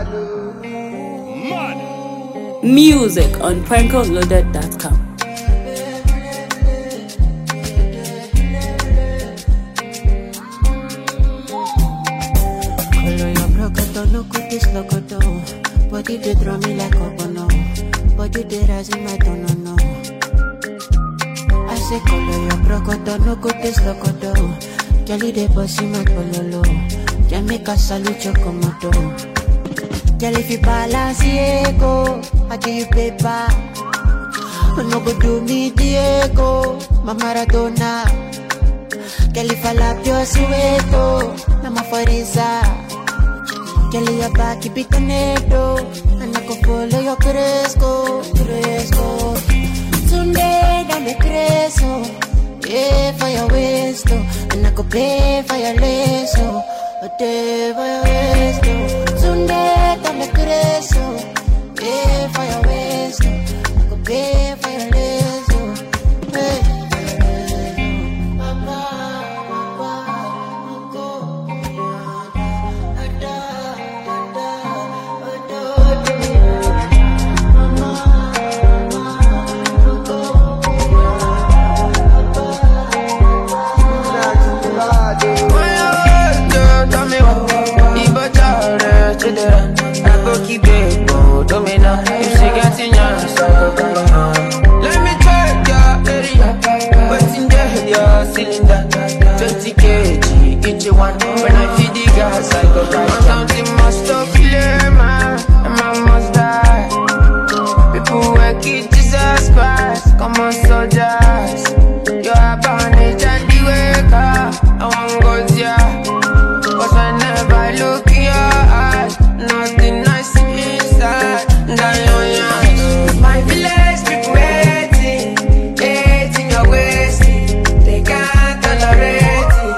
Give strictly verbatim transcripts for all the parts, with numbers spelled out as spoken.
Music on prankle loaded dot com. No good this locoto, body they draw me like a bono, body they rise in my don't know. I say color your brocoto, no good this locoto, Jelly they bossy my pololo, Jamaica salute your komodo. Jelly if you balance Diego, I give you paper. No go do me Diego, my Maradona. Jelly fall up your sueto, Nama Fariza. Kelly your back, keep it tornado, and I go follow your cresco, cresco. Sunday down the cresco, yeah for your waist, and I go pay for your lasso, a day for your waist. Sunday down the cresco, yeah for your waist, I go pay for your lasso, hey. Let me check your area. What's in your cylinder? twenty kilograms, each one. When I feed the gas, I go right. Something must stop clear, man. And man must die. People work it, Jesus Christ. Come on, soldiers. You're a bandage and the waker. I won't go there. Cause whenever I look in your eyes, nothing nice inside. Down your eyes. My village people waiting, hating your wasting. They can't tolerate it.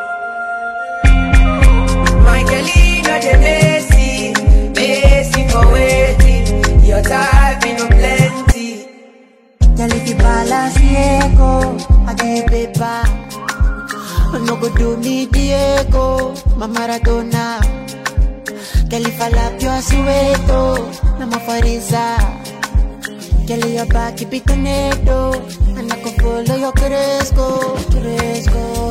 My Kelly, no they messy, messy for waiting. Your type in no plenty. Jelly if you balance Diego, I give you paper. No go do me Diego, my Maradona. Kelly fall up your sueto, Nama Fariza. Kelly your back, keep it tornado, and I go follow your cresco, cresco.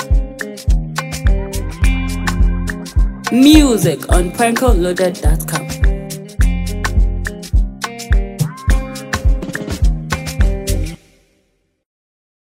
Music on prankle loaded dot com.